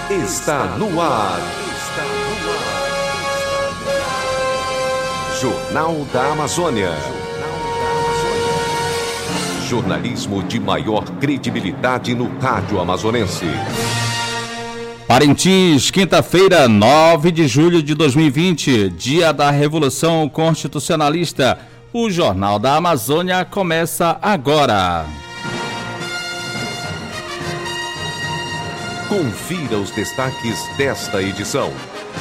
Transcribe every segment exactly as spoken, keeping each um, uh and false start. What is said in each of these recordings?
está no ar. Jornal da Amazônia. Jornalismo de maior credibilidade no rádio amazonense. Parintins, quinta-feira, nove de julho de dois mil e vinte, dia da Revolução Constitucionalista. O Jornal da Amazônia começa agora. Confira os destaques desta edição.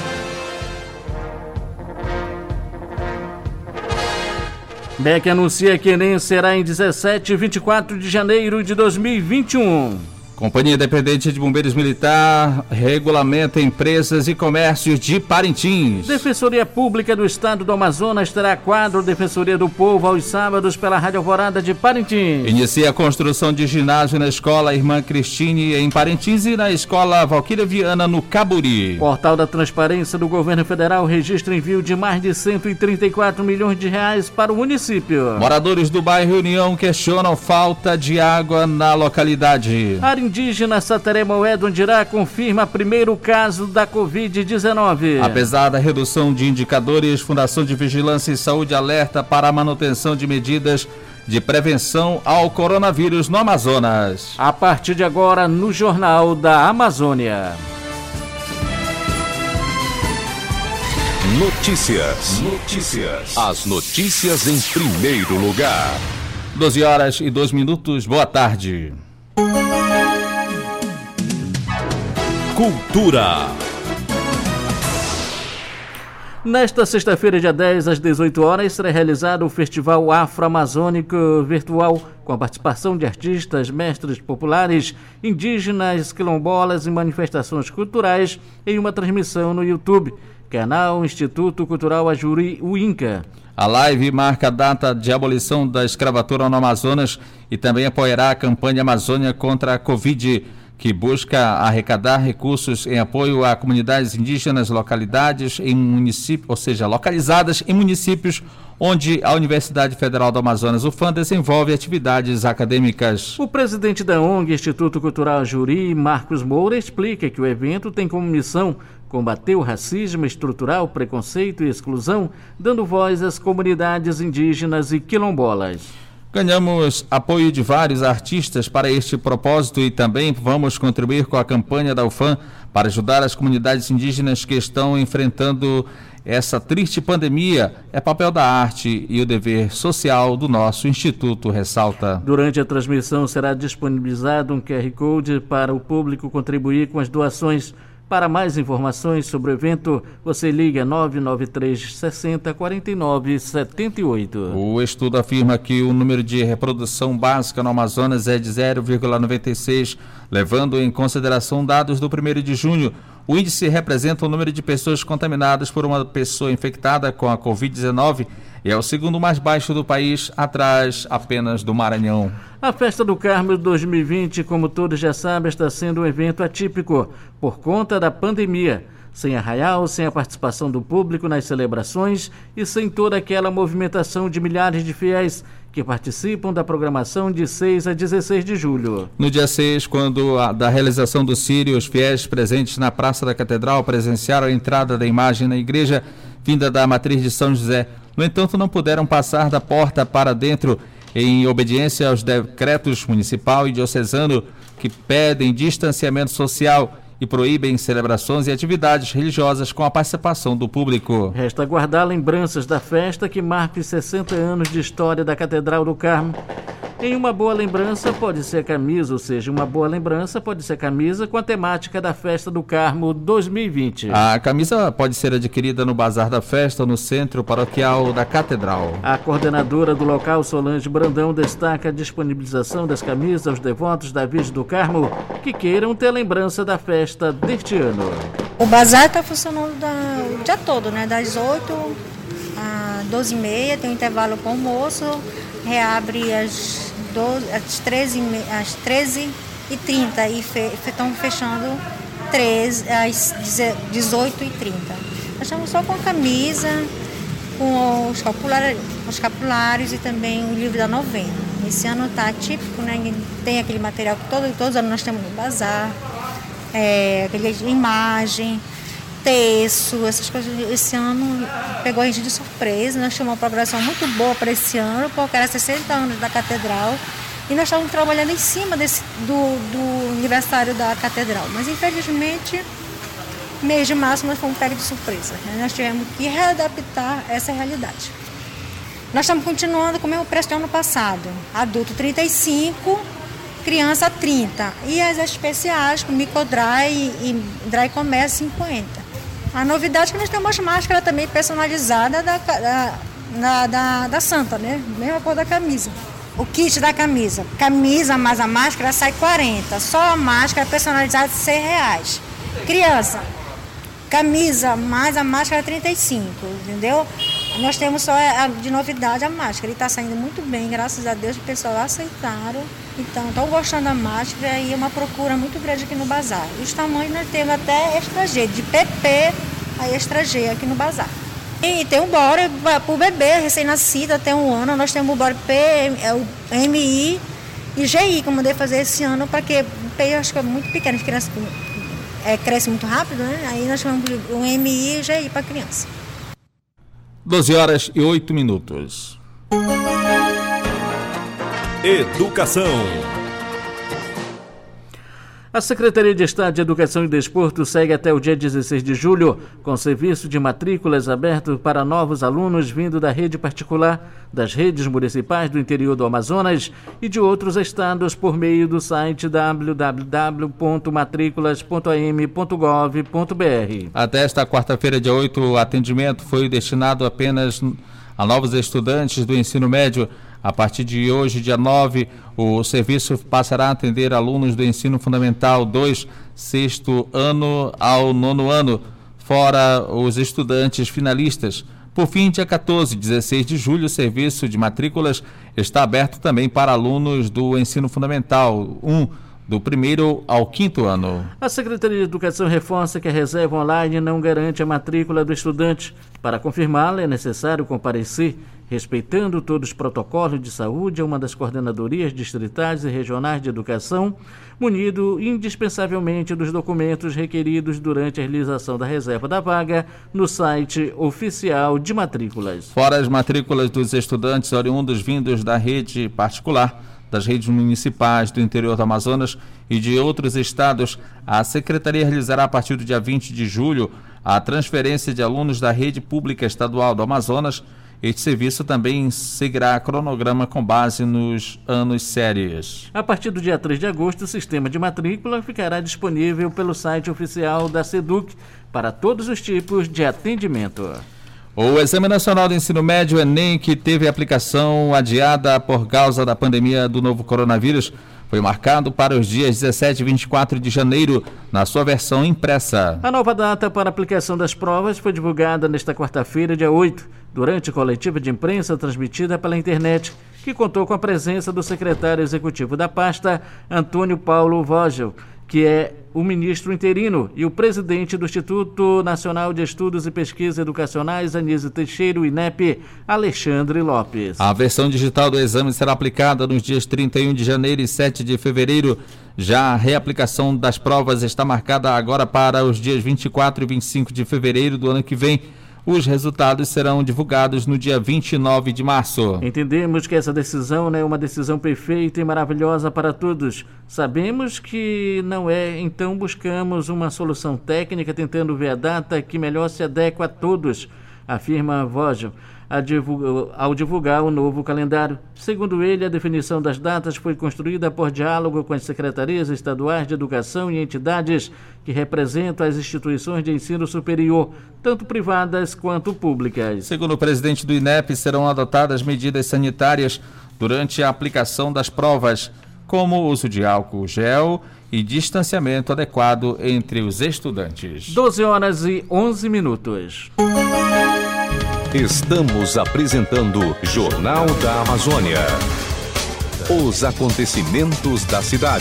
M E C anuncia que Enem será em dezessete e vinte e quatro de janeiro de dois mil e vinte e um. Companhia Independente de Bombeiros Militar regulamenta empresas e comércios de Parintins. Defensoria Pública do Estado do Amazonas terá quadro Defensoria do Povo aos sábados pela Rádio Alvorada de Parintins. Inicia a construção de ginásio na Escola Irmã Cristine em Parintins e na Escola Valquíria Viana no Caburi. Portal da Transparência do Governo Federal registra envio de mais de cento e trinta e quatro milhões de reais para o município. Moradores do bairro União questionam falta de água na localidade. Indígena Sateré Moedo Andirá confirma primeiro caso da covid dezenove. Apesar da redução de indicadores, Fundação de Vigilância e Saúde alerta para a manutenção de medidas de prevenção ao coronavírus no Amazonas. A partir de agora, no Jornal da Amazônia. Notícias. Notícias. As notícias em primeiro lugar. doze horas e dois minutos. Boa tarde. Cultura. Nesta sexta-feira, dia dez, às dezoito horas, será realizado o Festival Afro-Amazônico Virtual, com a participação de artistas, mestres populares, indígenas, quilombolas e manifestações culturais em uma transmissão no YouTube, canal Instituto Cultural Ajuri Uinca. A live marca a data de abolição da escravatura no Amazonas e também apoiará a campanha Amazônia contra a Covid, que busca arrecadar recursos em apoio a comunidades indígenas, localidades em municípios, ou seja, localizadas em municípios onde a Universidade Federal do Amazonas, U F A M, desenvolve atividades acadêmicas. O presidente da O N G Instituto Cultural Juri, Marcos Moura, explica que o evento tem como missão combater o racismo estrutural, preconceito e exclusão, dando voz às comunidades indígenas e quilombolas. Ganhamos apoio de vários artistas para este propósito e também vamos contribuir com a campanha da U F A M para ajudar as comunidades indígenas que estão enfrentando essa triste pandemia. É papel da arte e o dever social do nosso Instituto, ressalta. Durante a transmissão será disponibilizado um Q R Code para o público contribuir com as doações. Para mais informações sobre o evento, você liga nove nove três sessenta quarenta e nove setenta e oito. O estudo afirma que o número de reprodução básica no Amazonas é de zero vírgula noventa e seis, levando em consideração dados do primeiro de junho. O índice representa o número de pessoas contaminadas por uma pessoa infectada com a covid dezenove e é o segundo mais baixo do país, atrás apenas do Maranhão. A Festa do Carmo dois mil e vinte, como todos já sabem, está sendo um evento atípico por conta da pandemia. Sem arraial, sem a participação do público nas celebrações e sem toda aquela movimentação de milhares de fiéis que participam da programação de seis a dezesseis de julho. No dia seis, quando a, da realização do Sírio, os fiéis presentes na Praça da Catedral presenciaram a entrada da imagem na igreja vinda da matriz de São José. No entanto, não puderam passar da porta para dentro em obediência aos decretos municipal e diocesano que pedem distanciamento social e proíbem celebrações e atividades religiosas com a participação do público. Resta guardar lembranças da festa que marca os sessenta anos de história da Catedral do Carmo. Em uma boa lembrança pode ser camisa, ou seja, uma boa lembrança pode ser camisa com a temática da Festa do Carmo dois mil e vinte. A camisa pode ser adquirida no Bazar da Festa, no Centro Paroquial da Catedral. A coordenadora do local, Solange Brandão, destaca a disponibilização das camisas aos devotos da Virgem do Carmo que queiram ter lembrança da festa deste ano. O bazar está funcionando da, o dia todo, né? Das oito às doze e meia, tem um intervalo para o almoço, reabre às, doze, às, treze, às treze e trinta e fe, estão fechando treze, às dezoito e trinta. Nós estamos só com a camisa, com os capulários, os capulários e também o livro da novena. Esse ano está típico, né? Tem aquele material que todo, todos os anos nós temos no bazar. é, imagem, terço, essas coisas. Esse ano pegou a gente de surpresa, nós tínhamos uma programação muito boa para esse ano, porque era sessenta anos da Catedral, e nós estávamos trabalhando em cima desse, do, do aniversário da Catedral, mas infelizmente, mês de março nós fomos pegos de surpresa, nós tivemos que readaptar essa realidade. Nós estamos continuando com o mesmo preço do ano passado, adulto trinta e cinco, criança trinta, e as especiais, com microdry e dry commerce cinquenta. A novidade é que nós temos máscara também personalizada da, da, da, da, da Santa, né? Mesma cor da camisa. O kit da camisa. Camisa mais a máscara sai quarenta. Só a máscara personalizada cem reais. Criança, camisa mais a máscara trinta e cinco, entendeu? Nós temos só a, de novidade a máscara. E está saindo muito bem, graças a Deus, o pessoal aceitaram. Então, estão gostando da máscara e é uma procura muito grande aqui no bazar. E os tamanhos nós temos até extra G, de P P a extra G aqui no bazar. E tem um bora para o bebê recém-nascido até um ano. Nós temos o bora P, M I e G I, que eu mandei fazer esse ano, para que o P eu acho que é muito pequeno, as crianças é, cresce muito rápido, né? Aí nós chamamos o M I e G I para criança. doze horas e oito minutos. Educação. A Secretaria de Estado de Educação e Desporto segue até o dia dezesseis de julho com serviço de matrículas aberto para novos alunos vindo da rede particular, das redes municipais do interior do Amazonas e de outros estados por meio do site w w w ponto matrículas ponto a m ponto gov ponto b r. Até esta quarta-feira, dia oito, o atendimento foi destinado apenas a novos estudantes do ensino médio. A partir de hoje, dia nove, o serviço passará a atender alunos do ensino fundamental dois, sexto ano ao nono ano, fora os estudantes finalistas. Por fim, dia quatorze, dezesseis de julho, o serviço de matrículas está aberto também para alunos do ensino fundamental um, do primeiro ao quinto ano. A Secretaria de Educação reforça que a reserva online não garante a matrícula do estudante. Para confirmá-la, é necessário comparecer, respeitando todos os protocolos de saúde, a uma das coordenadorias distritais e regionais de educação, munido indispensavelmente dos documentos requeridos durante a realização da reserva da vaga no site oficial de matrículas. Fora as matrículas dos estudantes oriundos vindos da rede particular, das redes municipais do interior do Amazonas e de outros estados, a Secretaria realizará a partir do dia vinte de julho a transferência de alunos da rede pública estadual do Amazonas. Este serviço também seguirá cronograma com base nos anos séries. A partir do dia três de agosto, o sistema de matrícula ficará disponível pelo site oficial da SEDUC para todos os tipos de atendimento. O Exame Nacional do Ensino Médio, Enem, que teve aplicação adiada por causa da pandemia do novo coronavírus, foi marcado para os dias dezessete e vinte e quatro de janeiro, na sua versão impressa. A nova data para a aplicação das provas foi divulgada nesta quarta-feira, dia oito, durante a coletiva de imprensa transmitida pela internet, que contou com a presença do secretário executivo da pasta, Antônio Paulo Vogel, que é o ministro interino, e o presidente do Instituto Nacional de Estudos e Pesquisas Educacionais, Anísio Teixeira, o I N E P, Alexandre Lopes. A versão digital do exame será aplicada nos dias trinta e um de janeiro e sete de fevereiro. Já a reaplicação das provas está marcada agora para os dias vinte e quatro e vinte e cinco de fevereiro do ano que vem. Os resultados serão divulgados no dia vinte e nove de março. Entendemos que essa decisão não é uma decisão perfeita e maravilhosa para todos. Sabemos que não é, então buscamos uma solução técnica tentando ver a data que melhor se adequa a todos, afirma Vogel, ao divulgar o novo calendário. Segundo ele, a definição das datas foi construída por diálogo com as secretarias estaduais de educação e entidades que representam as instituições de ensino superior, tanto privadas quanto públicas. Segundo o presidente do I N E P, serão adotadas medidas sanitárias durante a aplicação das provas, como o uso de álcool gel e distanciamento adequado entre os estudantes. doze horas e onze minutos. Estamos apresentando Jornal da Amazônia. Os acontecimentos da cidade.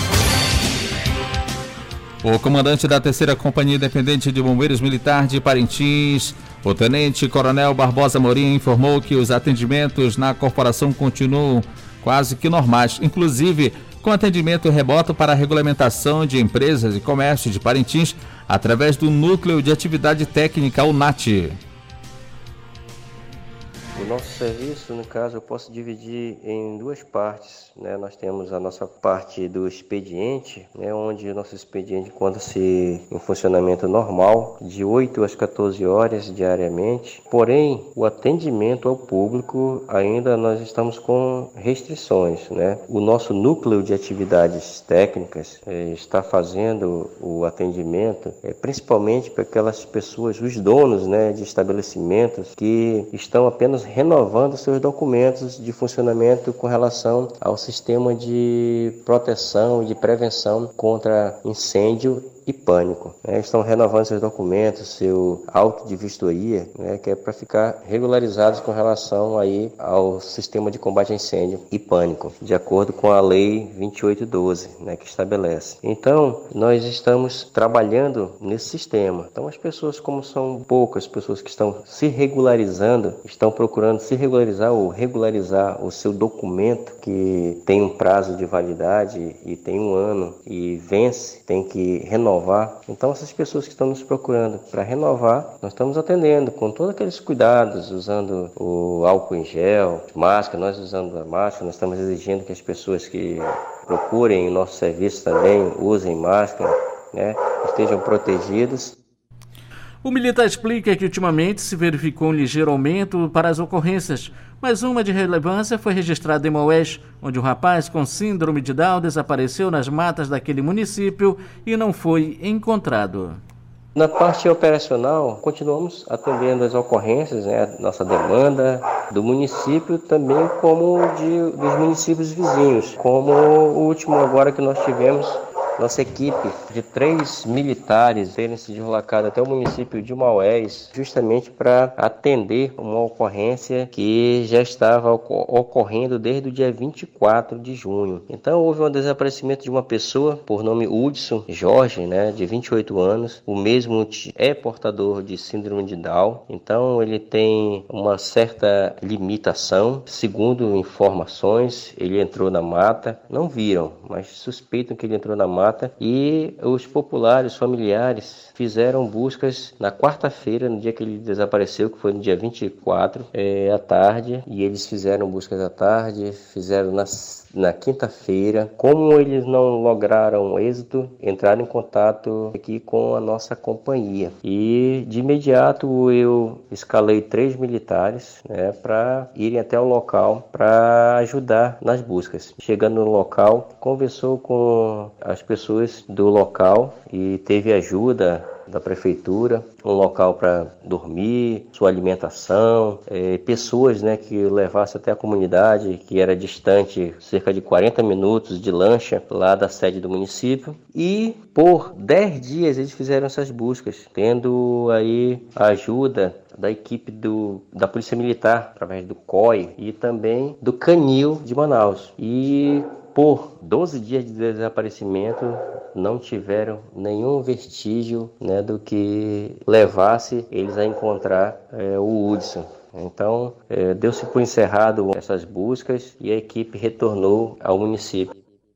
O comandante da terceira Companhia Independente de Bombeiros Militar de Parintins, o Tenente Coronel Barbosa Morim, informou que os atendimentos na corporação continuam quase que normais, inclusive com atendimento remoto para a regulamentação de empresas e comércio de Parintins através do Núcleo de Atividade Técnica, o NAT. O nosso serviço, no caso, eu posso dividir em duas partes, né? Nós temos a nossa parte do expediente, né? Onde o nosso expediente encontra-se em funcionamento normal, de oito às quatorze horas diariamente. Porém, o atendimento ao público ainda nós estamos com restrições, né? O nosso núcleo de atividades técnicas eh, está fazendo o atendimento, eh, principalmente para aquelas pessoas, os donos, né, de estabelecimentos que estão apenas renovando seus documentos de funcionamento com relação ao sistema de proteção e de prevenção contra incêndio e pânico, né? Estão renovando seus documentos, seu auto de vistoria, né? Que é para ficar regularizados com relação aí ao sistema de combate a incêndio e pânico, de acordo com a lei vinte e oito doze, né? Que estabelece. Então, nós estamos trabalhando nesse sistema. Então, as pessoas, como são poucas pessoas que estão se regularizando, estão procurando se regularizar ou regularizar o seu documento que tem um prazo de validade e tem um ano e vence, tem que renovar. Então, essas pessoas que estão nos procurando para renovar, nós estamos atendendo com todos aqueles cuidados, usando o álcool em gel, máscara, nós usando a máscara, nós estamos exigindo que as pessoas que procurem o nosso serviço também usem máscara, né, estejam protegidos. O militar explica que ultimamente se verificou um ligeiro aumento para as ocorrências, mas uma de relevância foi registrada em Maués, onde um rapaz com síndrome de Down desapareceu nas matas daquele município e não foi encontrado. Na parte operacional, continuamos atendendo as ocorrências, né, nossa demanda do município, também como de, dos municípios vizinhos, como o último agora que nós tivemos. Nossa equipe de três militares terem se deslocado até o município de Maués, justamente para atender uma ocorrência que já estava ocorrendo desde o dia vinte e quatro de junho. Então houve um desaparecimento de uma pessoa por nome Hudson Jorge, né, de vinte e oito anos. O mesmo é portador de síndrome de Down, então ele tem uma certa limitação. Segundo informações, ele entrou na mata, não viram, mas suspeitam que ele entrou na mata. E os populares, familiares, fizeram buscas na quarta-feira, no dia que ele desapareceu, que foi no dia vinte e quatro, é, à tarde. E eles fizeram buscas à tarde, fizeram na, na quinta-feira. Como eles não lograram êxito, entraram em contato aqui com a nossa companhia. E de imediato eu escalei três militares, né, para irem até o local para ajudar nas buscas. Chegando no local, conversou com as pessoas pessoas do local e teve ajuda da prefeitura, um local para dormir, sua alimentação, é, pessoas, né, que levassem até a comunidade, que era distante cerca de quarenta minutos de lancha lá da sede do município. E por dez dias eles fizeram essas buscas, tendo aí a ajuda da equipe do, da Polícia Militar, através do C O I e também do Canil de Manaus. E por doze dias de desaparecimento, não tiveram nenhum vestígio, né, do que levasse eles a encontrar é, o Hudson. Então, é, deu-se por encerrado essas buscas e a equipe retornou ao município.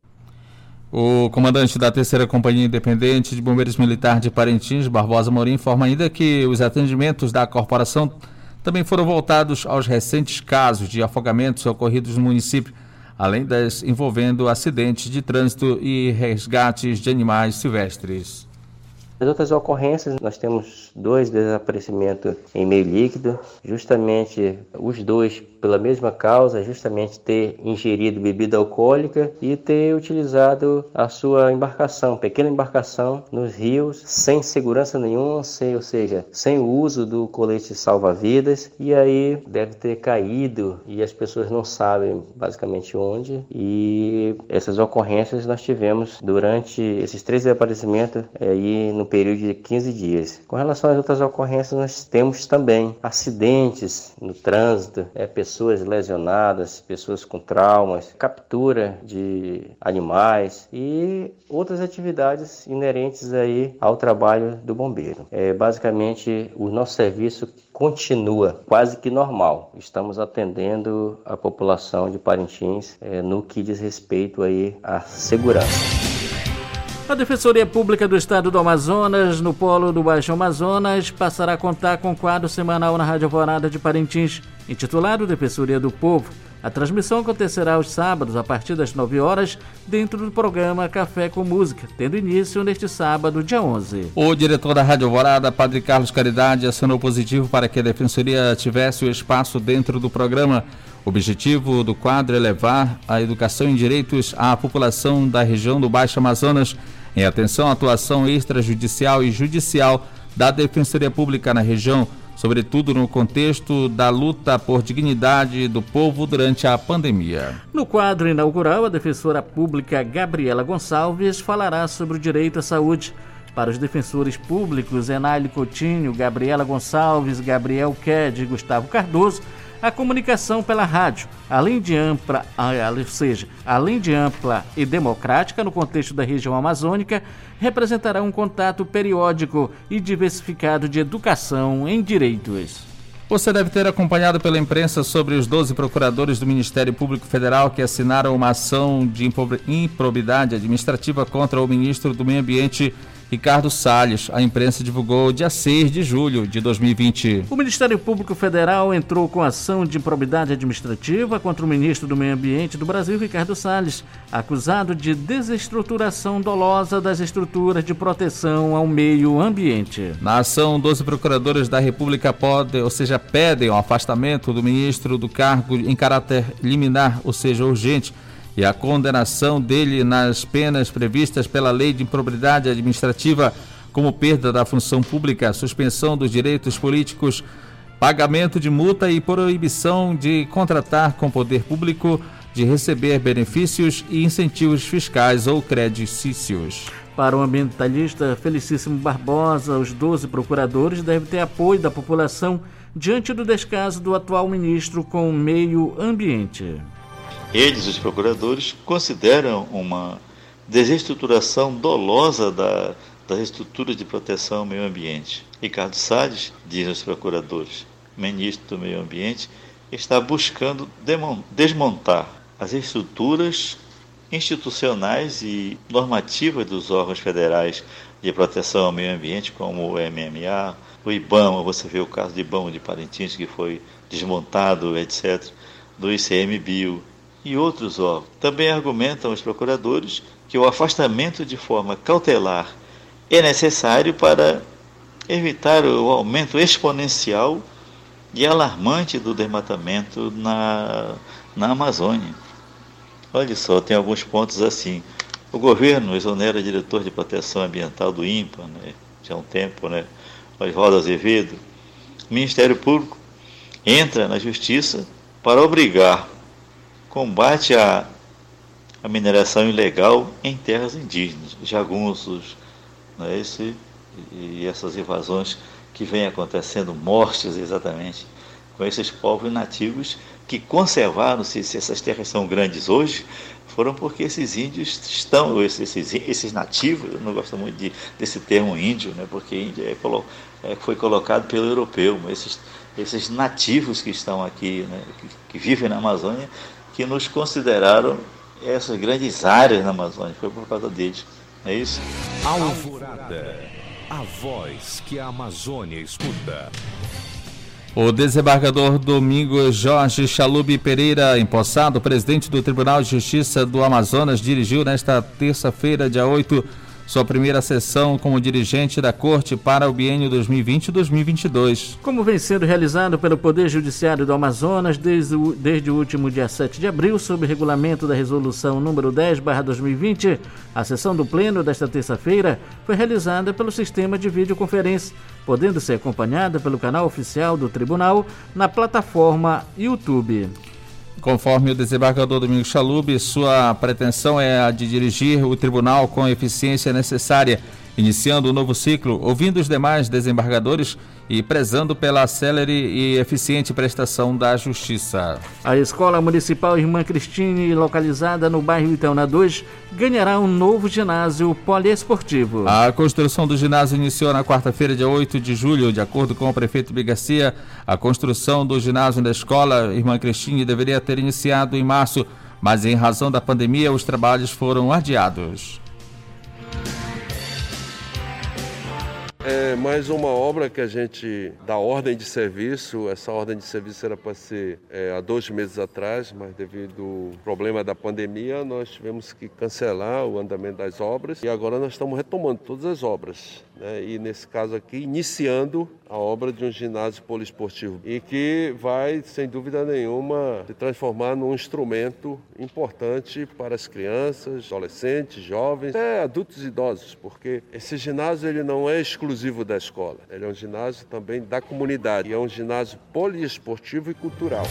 O comandante da terceira Companhia Independente de Bombeiros Militar de Parintins, Barbosa Morim, informa ainda que os atendimentos da corporação também foram voltados aos recentes casos de afogamentos ocorridos no município, além das envolvendo acidentes de trânsito e resgates de animais silvestres. As outras ocorrências, nós temos dois desaparecimentos em meio líquido, justamente os dois pela mesma causa, justamente ter ingerido bebida alcoólica e ter utilizado a sua embarcação, pequena embarcação, nos rios, sem segurança nenhuma, sem, ou seja, sem o uso do colete salva-vidas, e aí deve ter caído e as pessoas não sabem basicamente onde. E essas ocorrências nós tivemos durante esses três desaparecimentos aí no período de quinze dias. Com relação às outras ocorrências, nós temos também acidentes no trânsito, é, pessoas lesionadas, pessoas com traumas, captura de animais e outras atividades inerentes aí ao trabalho do bombeiro. É, basicamente, o nosso serviço continua quase que normal. Estamos atendendo a população de Parintins é, no que diz respeito aí à segurança. A Defensoria Pública do Estado do Amazonas, no polo do Baixo Amazonas, passará a contar com um quadro semanal na Rádio Alvorada de Parintins, intitulado Defensoria do Povo. A transmissão acontecerá aos sábados, a partir das nove horas, dentro do programa Café com Música, tendo início neste sábado, dia onze. O diretor da Rádio Alvorada, Padre Carlos Caridade, assinou positivo para que a Defensoria tivesse o espaço dentro do programa. O objetivo do quadro é levar a educação em direitos à população da região do Baixo Amazonas, em atenção à atuação extrajudicial e judicial da Defensoria Pública na região, sobretudo no contexto da luta por dignidade do povo durante a pandemia. No quadro inaugural, a defensora pública Gabriela Gonçalves falará sobre o direito à saúde. Para os defensores públicos Enaile Coutinho, Gabriela Gonçalves, Gabriel Ked e Gustavo Cardoso, a comunicação pela rádio, além de ampla, ou seja, além de ampla e democrática no contexto da região amazônica, representará um contato periódico e diversificado de educação em direitos. Você deve ter acompanhado pela imprensa sobre os doze procuradores do Ministério Público Federal que assinaram uma ação de improbidade administrativa contra o ministro do Meio Ambiente, Ricardo Salles. A imprensa divulgou dia seis de julho de dois mil e vinte. O Ministério Público Federal entrou com ação de improbidade administrativa contra o ministro do Meio Ambiente do Brasil, Ricardo Salles, acusado de desestruturação dolosa das estruturas de proteção ao meio ambiente. Na ação, doze procuradores da República podem, ou seja, pedem o afastamento do ministro do cargo em caráter liminar, ou seja, urgente, e a condenação dele nas penas previstas pela Lei de Improbidade Administrativa, como perda da função pública, suspensão dos direitos políticos, pagamento de multa e proibição de contratar com poder público, de receber benefícios e incentivos fiscais ou credicícios. Para o ambientalista Felicíssimo Barbosa, os doze procuradores devem ter apoio da população diante do descaso do atual ministro com o meio ambiente. Eles, os procuradores, consideram uma desestruturação dolosa da, das estruturas de proteção ao meio ambiente. Ricardo Salles, dizem os procuradores, ministro do Meio Ambiente, está buscando desmontar as estruturas institucionais e normativas dos órgãos federais de proteção ao meio ambiente, como o M M A, o IBAMA, você vê o caso do IBAMA de Parintins, que foi desmontado, etcétera, do I C M Bio, e outros órgãos. Também argumentam os procuradores que o afastamento de forma cautelar é necessário para evitar o aumento exponencial e alarmante do desmatamento na, na Amazônia. Olha só, tem alguns pontos assim. O governo exonera diretor de proteção ambiental do INPA, né, já há um tempo, né, Oswaldo Azevedo. O Ministério Público entra na Justiça para obrigar combate à, à mineração ilegal em terras indígenas, jagunços, né, esse, e essas invasões que vêm acontecendo, mortes exatamente, com esses povos nativos que conservaram, se, se essas terras são grandes hoje, foram porque esses índios estão, esses, esses nativos, eu não gosto muito de, desse termo índio, né, porque índio é, é, foi colocado pelo europeu, mas esses, esses nativos que estão aqui, né, que, que vivem na Amazônia, que nos consideraram essas grandes áreas na Amazônia, foi por causa deles, não é isso? Alvorada, a voz que a Amazônia escuta. O desembargador Domingos Jorge Chalub Pereira, empossado presidente do Tribunal de Justiça do Amazonas, dirigiu nesta terça-feira, dia oito, sua primeira sessão como dirigente da Corte para o biênio dois mil e vinte e dois mil e vinte e dois. Como vem sendo realizado pelo Poder Judiciário do Amazonas desde o, desde o último dia sete de abril, sob regulamento da Resolução número dez barra dois mil e vinte, a sessão do Pleno desta terça-feira foi realizada pelo sistema de videoconferência, podendo ser acompanhada pelo canal oficial do Tribunal na plataforma YouTube. Conforme o desembargador Domingos Chalub, sua pretensão é a de dirigir o tribunal com a eficiência necessária iniciando um novo ciclo, ouvindo os demais desembargadores e prezando pela célere e eficiente prestação da justiça. A Escola Municipal Irmã Cristine, localizada no bairro Itaúna dois, ganhará um novo ginásio poliesportivo. A construção do ginásio iniciou na quarta-feira, dia oito de julho. De acordo com o prefeito Bigarcia, a construção do ginásio da Escola Irmã Cristine deveria ter iniciado em março, mas em razão da pandemia os trabalhos foram adiados. É mais uma obra que a gente dá ordem de serviço. Essa ordem de serviço era para ser é, há dois meses atrás, mas devido ao problema da pandemia, nós tivemos que cancelar o andamento das obras e agora nós estamos retomando todas as obras, né? E nesse caso aqui, iniciando a obra de um ginásio poliesportivo e que vai, sem dúvida nenhuma, se transformar num instrumento importante para as crianças, adolescentes, jovens, até adultos e idosos, porque esse ginásio ele não é exclusivo da escola, ele é um ginásio também da comunidade, e é um ginásio poliesportivo e cultural.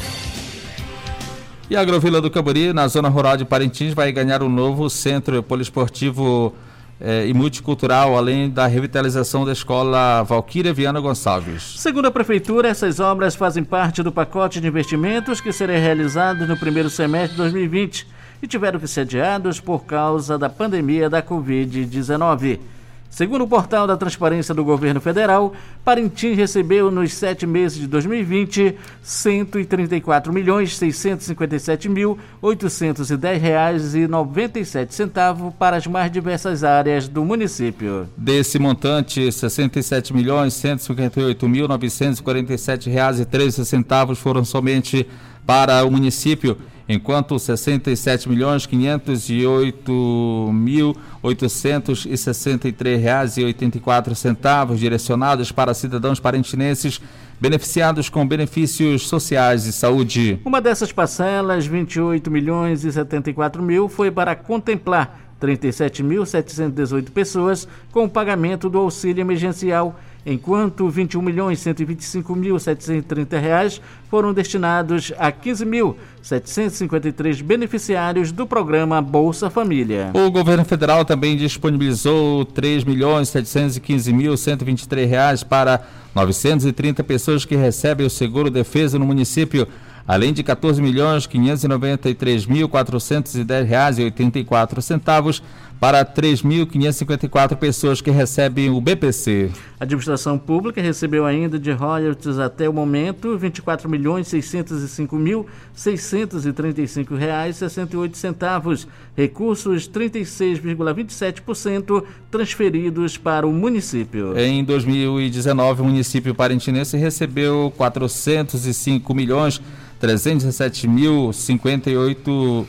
E a Agrovila do Camburi, na zona rural de Parintins, vai ganhar um novo centro poliesportivo É, e multicultural, além da revitalização da escola Valquíria Viana Gonçalves. Segundo a Prefeitura, essas obras fazem parte do pacote de investimentos que será realizado no primeiro semestre de dois mil e vinte e tiveram que ser adiados por causa da pandemia da covid dezenove. Segundo o portal da Transparência do Governo Federal, Parintins recebeu nos sete meses de dois mil e vinte cento e trinta e quatro milhões seiscentos e cinquenta e sete mil oitocentos e dez reais e noventa e sete centavos para as mais diversas áreas do município. Desse montante, sessenta e sete milhões cento e cinquenta e oito mil novecentos e quarenta e sete reais e treze centavos foram somente para o município, enquanto sessenta e sete milhões quinhentos e oito mil oitocentos e sessenta e três reais e oitenta e quatro centavos direcionados para cidadãos parintinenses beneficiados com benefícios sociais e saúde. Uma dessas parcelas, vinte e oito milhões e setenta e quatro mil, foi para contemplar trinta e sete mil setecentas e dezoito pessoas com o pagamento do auxílio emergencial, enquanto vinte e um milhões cento e vinte e cinco mil setecentos e trinta reais foram destinados a quinze mil setecentos e cinquenta e três beneficiários do programa Bolsa Família. O governo federal também disponibilizou três milhões setecentos e quinze mil cento e vinte e três reais para novecentas e trinta pessoas que recebem o seguro defesa no município, além de quatorze milhões quinhentos e noventa e três mil quatrocentos e dez reais e oitenta e quatro centavos para três mil quinhentas e cinquenta e quatro pessoas que recebem o B P C. A administração pública recebeu ainda de royalties até o momento vinte e quatro milhões seiscentos e cinco mil seiscentos e trinta e cinco reais e sessenta e oito centavos, recursos trinta e seis vírgula vinte e sete por cento transferidos para o município. Em dois mil e dezenove, o município parintinense recebeu quatrocentos e cinco milhões trezentos e dezessete mil cinquenta e oito,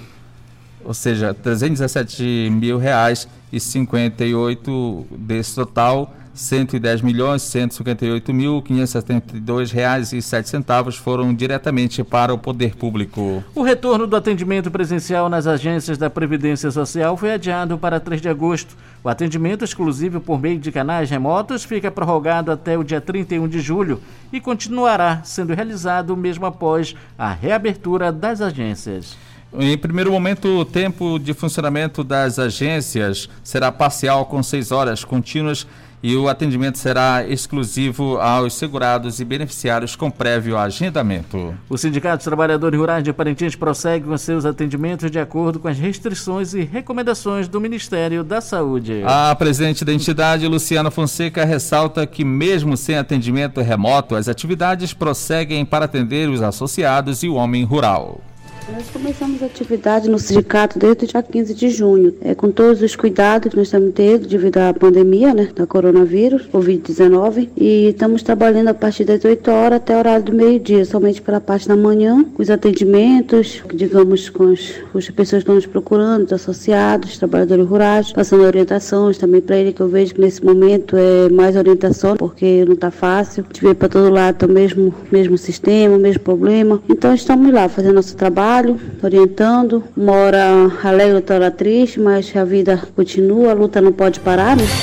ou seja, trezentos e dezessete mil reais e cinquenta e oito desse total, cento e dez milhões cento e cinquenta e oito mil quinhentos e setenta e dois reais e sete centavos foram diretamente para o poder público. O retorno do atendimento presencial nas agências da Previdência Social foi adiado para três de agosto. O atendimento exclusivo por meio de canais remotos fica prorrogado até o dia trinta e um de julho e continuará sendo realizado mesmo após a reabertura das agências. Em primeiro momento, o tempo de funcionamento das agências será parcial, com seis horas contínuas, e o atendimento será exclusivo aos segurados e beneficiários com prévio agendamento. O Sindicato dos Trabalhadores Rurais de Parintins prossegue com seus atendimentos de acordo com as restrições e recomendações do Ministério da Saúde. A presidente da entidade, Luciana Fonseca, ressalta que mesmo sem atendimento remoto, as atividades prosseguem para atender os associados e o homem rural. Nós começamos a atividade no sindicato desde o dia quinze de junho, é, com todos os cuidados que nós estamos tendo devido à pandemia, né, da coronavírus, covid dezenove, e estamos trabalhando a partir das oito horas até o horário do meio-dia, somente pela parte da manhã, com os atendimentos, digamos, com as, com as pessoas que estão nos procurando, os associados, trabalhadores rurais, passando orientações também para ele, que eu vejo que nesse momento é mais orientação, porque não está fácil, a gente vê para todo lado o mesmo, mesmo sistema, o mesmo problema, então estamos lá fazendo nosso trabalho, orientando, uma hora alegre, outra hora triste, mas a vida continua, a luta não pode parar, né?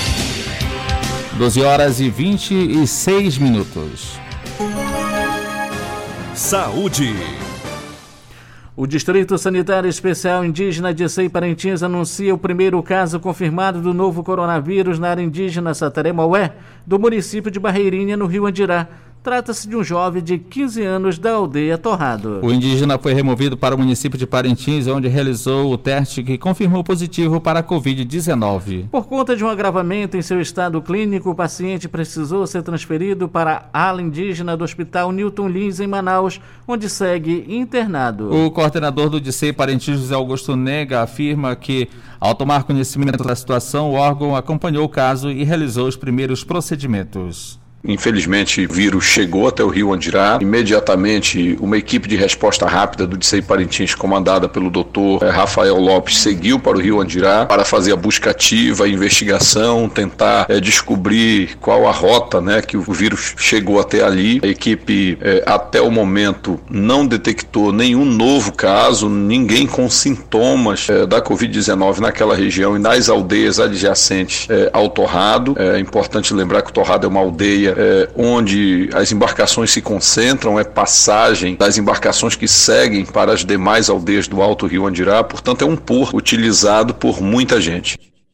doze horas e vinte e seis minutos. Saúde. O Distrito Sanitário Especial Indígena de Icei Parintins anuncia o primeiro caso confirmado do novo coronavírus na área indígena Sataré-Maué, do município de Barreirinha, no Rio Andirá. Trata-se de um jovem de quinze anos da aldeia Torrado. O indígena foi removido para o município de Parintins, onde realizou o teste que confirmou positivo para a covid dezenove. Por conta de um agravamento em seu estado clínico, o paciente precisou ser transferido para a ala indígena do Hospital Newton Lins, em Manaus, onde segue internado. O coordenador do D C Parintins, José Augusto Nega, afirma que, ao tomar conhecimento da situação, o órgão acompanhou o caso e realizou os primeiros procedimentos. Infelizmente, o vírus chegou até o Rio Andirá. Imediatamente, uma equipe de resposta rápida do D C Parintins, comandada pelo doutor Rafael Lopes, seguiu para o Rio Andirá para fazer a busca ativa, a investigação, tentar é, descobrir qual a rota, né, que o vírus chegou até ali. A equipe, é, até o momento, não detectou nenhum novo caso, ninguém com sintomas é, da covid dezenove naquela região e nas aldeias adjacentes é, ao Torrado. É importante lembrar que o Torrado é uma aldeia É, onde as embarcações se concentram, é passagem das embarcações que seguem para as demais aldeias do Alto Rio Andirá, portanto é um porto utilizado por muita gente.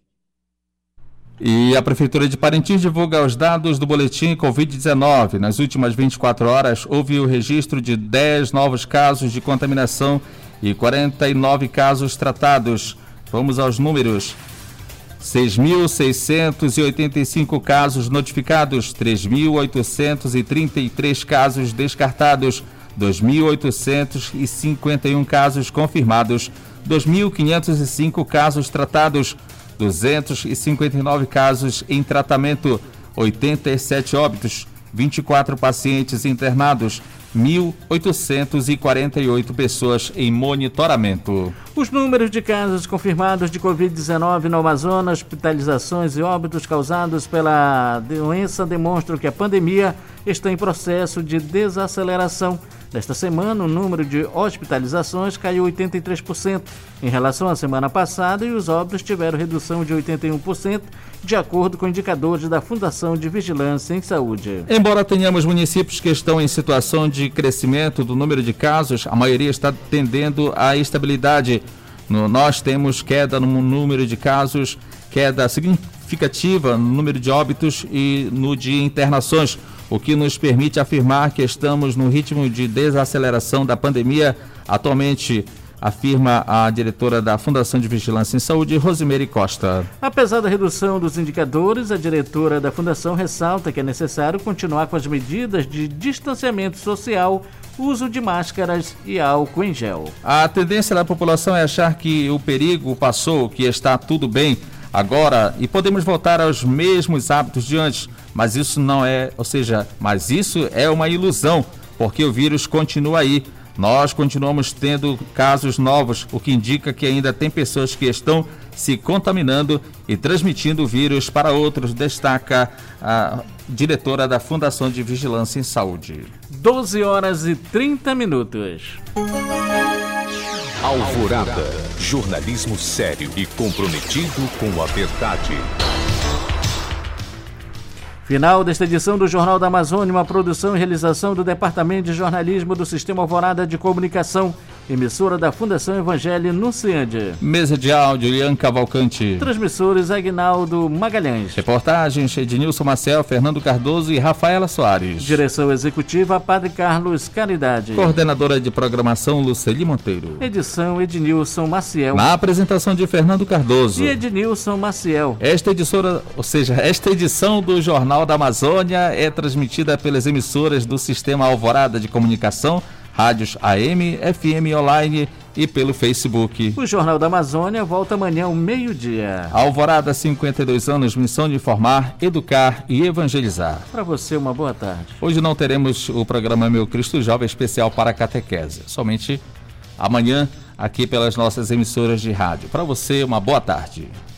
E a Prefeitura de Parintins divulga os dados do boletim covid dezenove. Nas últimas vinte e quatro horas, houve o registro de dez novos casos de contaminação e quarenta e nove casos tratados. Vamos aos números. seis mil seiscentos e oitenta e cinco casos notificados, três mil oitocentos e trinta e três casos descartados, dois mil oitocentos e cinquenta e um casos confirmados, dois mil quinhentos e cinco casos tratados, duzentos e cinquenta e nove casos em tratamento, oitenta e sete óbitos, vinte e quatro pacientes internados, mil oitocentos e quarenta e oito pessoas em monitoramento. Os números de casos confirmados de covid dezenove no Amazonas, hospitalizações e óbitos causados pela doença demonstram que a pandemia está em processo de desaceleração. Nesta semana, o número de hospitalizações caiu oitenta e três por cento em relação à semana passada e os óbitos tiveram redução de oitenta e um por cento, de acordo com indicadores da Fundação de Vigilância em Saúde. Embora tenhamos municípios que estão em situação de crescimento do número de casos, a maioria está tendendo à estabilidade. No, nós temos queda no número de casos, queda significativa no número de óbitos e no de internações, o que nos permite afirmar que estamos no ritmo de desaceleração da pandemia. Atualmente, afirma a diretora da Fundação de Vigilância em Saúde, Rosimeire Costa. Apesar da redução dos indicadores, a diretora da Fundação ressalta que é necessário continuar com as medidas de distanciamento social, uso de máscaras e álcool em gel. A tendência da população é achar que o perigo passou, que está tudo bem agora e podemos voltar aos mesmos hábitos de antes, mas isso não é, ou seja, mas isso é uma ilusão, porque o vírus continua aí. Nós continuamos tendo casos novos, o que indica que ainda tem pessoas que estão se contaminando e transmitindo o vírus para outros, destaca a diretora da Fundação de Vigilância em Saúde. doze horas e trinta minutos. Alvorada, jornalismo sério e comprometido com a verdade. Final desta edição do Jornal da Amazônia, uma produção e realização do Departamento de Jornalismo do Sistema Alvorada de Comunicação, emissora da Fundação Evangelho Nunciande. Mesa de áudio, Ian Cavalcante. Transmissores, Aguinaldo Magalhães. Reportagens, Ednilson Marcel, Fernando Cardoso e Rafaela Soares. Direção executiva, Padre Carlos Caridade. Coordenadora de programação, Luceli Monteiro. Edição, Ednilson Maciel. Na apresentação de Fernando Cardoso. E Ednilson Maciel. Esta editora, ou seja, esta edição do Jornal da Amazônia é transmitida pelas emissoras do Sistema Alvorada de Comunicação, rádios A M, F M online e pelo Facebook. O Jornal da Amazônia volta amanhã ao meio-dia. Alvorada, cinquenta e dois anos, missão de informar, educar e evangelizar. Para você, uma boa tarde. Hoje não teremos o programa Meu Cristo Jovem especial para catequese, somente amanhã aqui pelas nossas emissoras de rádio. Para você, uma boa tarde.